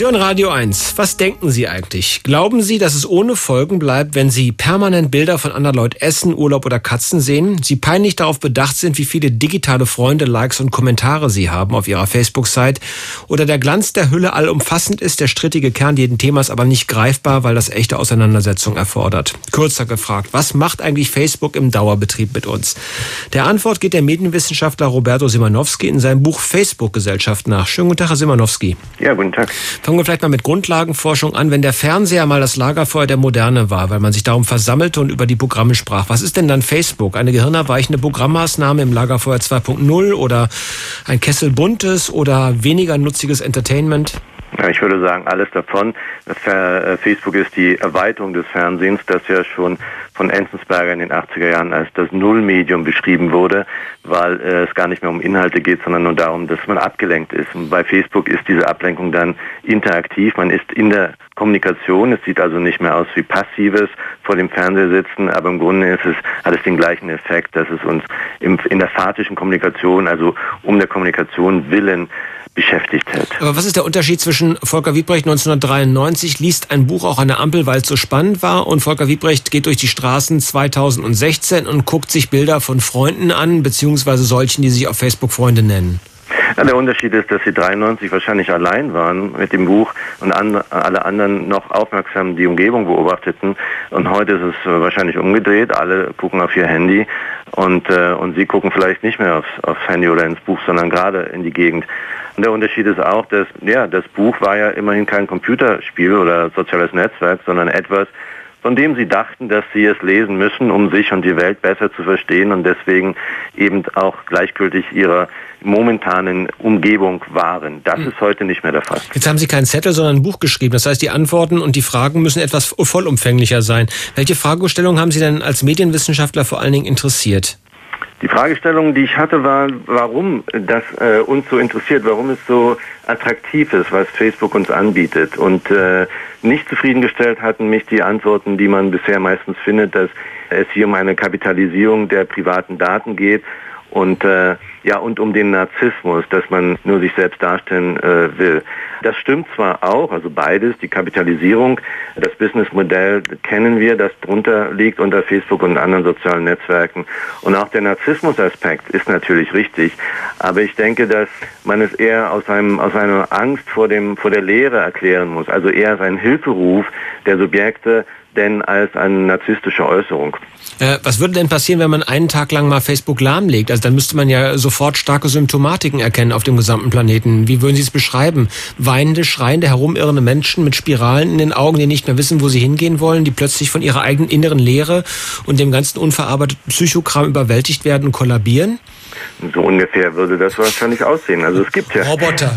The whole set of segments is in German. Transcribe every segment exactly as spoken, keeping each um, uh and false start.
Sie hören Radio eins. Was denken Sie eigentlich? Glauben Sie, dass es ohne Folgen bleibt, wenn Sie permanent Bilder von anderen Leuten essen, Urlaub oder Katzen sehen? Sie peinlich darauf bedacht sind, wie viele digitale Freunde, Likes und Kommentare Sie haben auf Ihrer Facebook-Seite? Oder der Glanz der Hülle allumfassend ist, der strittige Kern jeden Themas aber nicht greifbar, weil das echte Auseinandersetzung erfordert? Kürzer gefragt, was macht eigentlich Facebook im Dauerbetrieb mit uns? Der Antwort geht der Medienwissenschaftler Roberto Simanowski in seinem Buch Facebook-Gesellschaft nach. Schönen guten Tag, Herr Simanowski. Ja, guten Tag. Fangen wir vielleicht mal mit Grundlagenforschung an. Wenn der Fernseher mal das Lagerfeuer der Moderne war, weil man sich darum versammelte und über die Programme sprach, was ist denn dann Facebook? Eine gehirnerweichende Programmmaßnahme im Lagerfeuer zwei Punkt null oder ein Kessel buntes oder weniger nutziges Entertainment? Ja, ich würde sagen, alles davon. Facebook ist die Erweiterung des Fernsehens, das ja schon von Enzensberger in den achtziger Jahren als das Nullmedium beschrieben wurde, weil äh, es gar nicht mehr um Inhalte geht, sondern nur darum, dass man abgelenkt ist. Und bei Facebook ist diese Ablenkung dann interaktiv. Man ist in der Kommunikation. Es sieht also nicht mehr aus wie passives vor dem Fernseher sitzen, aber im Grunde ist es, hat es den gleichen Effekt, dass es uns im, in der faktischen Kommunikation, also um der Kommunikation willen, beschäftigt hat. Aber was ist der Unterschied zwischen Volker Wiebrecht neunzehnhundertdreiundneunzig liest ein Buch auch an der Ampel, weil es so spannend war, und Volker Wiebrecht geht durch die Straßen zweitausendsechzehn und guckt sich Bilder von Freunden an, beziehungsweise solchen, die sich auf Facebook Freunde nennen? Ja, der Unterschied ist, dass sie dreiundneunzig wahrscheinlich allein waren mit dem Buch und an, alle anderen noch aufmerksam die Umgebung beobachteten. Und heute ist es wahrscheinlich umgedreht. Alle gucken auf ihr Handy und, äh, und sie gucken vielleicht nicht mehr aufs, aufs Handy oder ins Buch, sondern gerade in die Gegend. Und der Unterschied ist auch, dass ja, das Buch war ja immerhin kein Computerspiel oder soziales Netzwerk, sondern etwas, von dem sie dachten, dass sie es lesen müssen, um sich und die Welt besser zu verstehen und deswegen eben auch gleichgültig ihrer momentanen Umgebung waren. Das ist heute nicht mehr der Fall. Jetzt haben Sie keinen Zettel, sondern ein Buch geschrieben. Das heißt, die Antworten und die Fragen müssen etwas vollumfänglicher sein. Welche Fragestellungen haben Sie denn als Medienwissenschaftler vor allen Dingen interessiert? Die Fragestellung, die ich hatte, war, warum das äh, uns so interessiert, warum es so attraktiv ist, was Facebook uns anbietet. Und äh, nicht zufriedengestellt hatten mich die Antworten, die man bisher meistens findet, dass es hier um eine Kapitalisierung der privaten Daten geht und äh, ja und um den Narzissmus, dass man nur sich selbst darstellen äh, will. Das stimmt zwar auch, also beides, die Kapitalisierung, das Businessmodell kennen wir, das drunter liegt unter Facebook und anderen sozialen Netzwerken. Und auch der Narzissmusaspekt ist natürlich richtig. Aber ich denke, dass man es eher aus einem aus einer Angst vor dem vor der Lehre erklären muss, also eher als ein Hilferuf der Subjekte, denn als eine narzisstische Äußerung. Äh, was würde denn passieren, wenn man einen Tag lang mal Facebook lahmlegt? Also dann müsste man ja sofort starke Symptomatiken erkennen auf dem gesamten Planeten. Wie würden Sie es beschreiben? Weinende, schreiende, herumirrende Menschen mit Spiralen in den Augen, die nicht mehr wissen, wo sie hingehen wollen, die plötzlich von ihrer eigenen inneren Leere und dem ganzen unverarbeiteten Psychokram überwältigt werden und kollabieren? So ungefähr würde das wahrscheinlich aussehen. Also es gibt ja Roboter.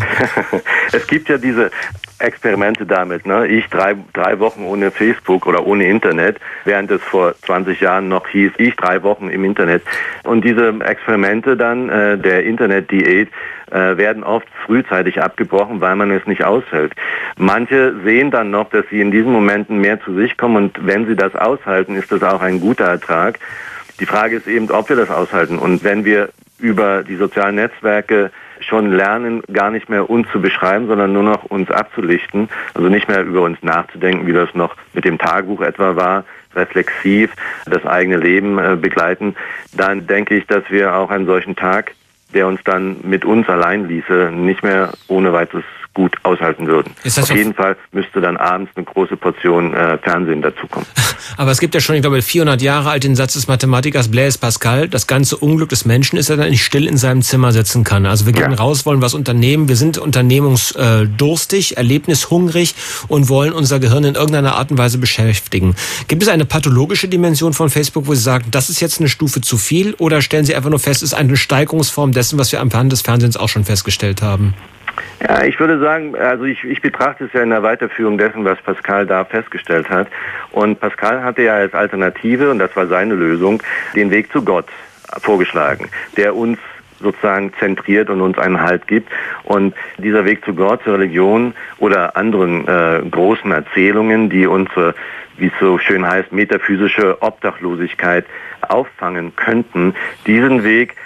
Es gibt ja diese Experimente damit, ne? Ich drei, drei Wochen ohne Facebook oder ohne Internet, während es vor zwanzig Jahren noch hieß, ich drei Wochen im Internet. Und diese Experimente dann äh, der Internetdiät äh, werden oft frühzeitig abgebrochen, weil man es nicht aushält. Manche sehen dann noch, dass sie in diesen Momenten mehr zu sich kommen und wenn sie das aushalten, ist das auch ein guter Ertrag. Die Frage ist eben, ob wir das aushalten. Und wenn wir über die sozialen Netzwerke schon lernen, gar nicht mehr uns zu beschreiben, sondern nur noch uns abzulichten, also nicht mehr über uns nachzudenken, wie das noch mit dem Tagebuch etwa war, reflexiv das eigene Leben äh, begleiten, dann denke ich, dass wir auch einen solchen Tag, der uns dann mit uns allein ließe, nicht mehr ohne weiteres gut aushalten würden. Auf jeden Fall müsste dann abends eine große Portion äh, Fernsehen dazukommen. Aber es gibt ja schon, ich glaube, vierhundert Jahre alt den Satz des Mathematikers Blaise Pascal, das ganze Unglück des Menschen ist, dass er nicht still in seinem Zimmer sitzen kann. Also wir gehen ja raus, wollen was unternehmen, wir sind unternehmungsdurstig, erlebnishungrig und wollen unser Gehirn in irgendeiner Art und Weise beschäftigen. Gibt es eine pathologische Dimension von Facebook, wo Sie sagen, das ist jetzt eine Stufe zu viel, oder stellen Sie einfach nur fest, es ist eine Steigerungsform dessen, was wir am Rand des Fernsehens auch schon festgestellt haben? Ja, ich würde sagen, also ich, ich betrachte es ja in der Weiterführung dessen, was Pascal da festgestellt hat. Und Pascal hatte ja als Alternative, und das war seine Lösung, den Weg zu Gott vorgeschlagen, der uns sozusagen zentriert und uns einen Halt gibt. Und dieser Weg zu Gott, zur Religion oder anderen äh, großen Erzählungen, die unsere, wie es so schön heißt, metaphysische Obdachlosigkeit auffangen könnten, diesen Weg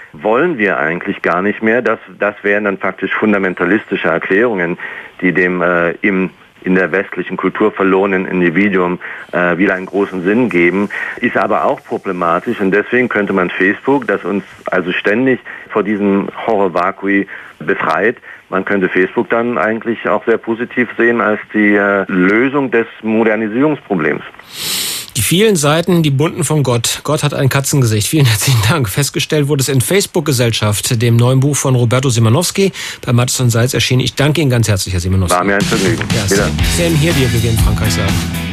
wollen wir eigentlich gar nicht mehr. Das, das wären dann faktisch fundamentalistische Erklärungen, die dem äh, im in der westlichen Kultur verlorenen Individuum äh, wieder einen großen Sinn geben, ist aber auch problematisch und deswegen könnte man Facebook, das uns also ständig vor diesem Horror-Vakui befreit, man könnte Facebook dann eigentlich auch sehr positiv sehen als die äh, Lösung des Modernisierungsproblems. Die vielen Seiten, die bunten von Gott. Gott hat ein Katzengesicht. Vielen herzlichen Dank. Festgestellt wurde es in Facebook-Gesellschaft, dem neuen Buch von Roberto Simanowski, bei Mattes und Salz erschienen. Ich danke Ihnen ganz herzlich, Herr Simanowski. War mir ein Vergnügen. Ja, same, same here, wie wir in Frankreich sagen.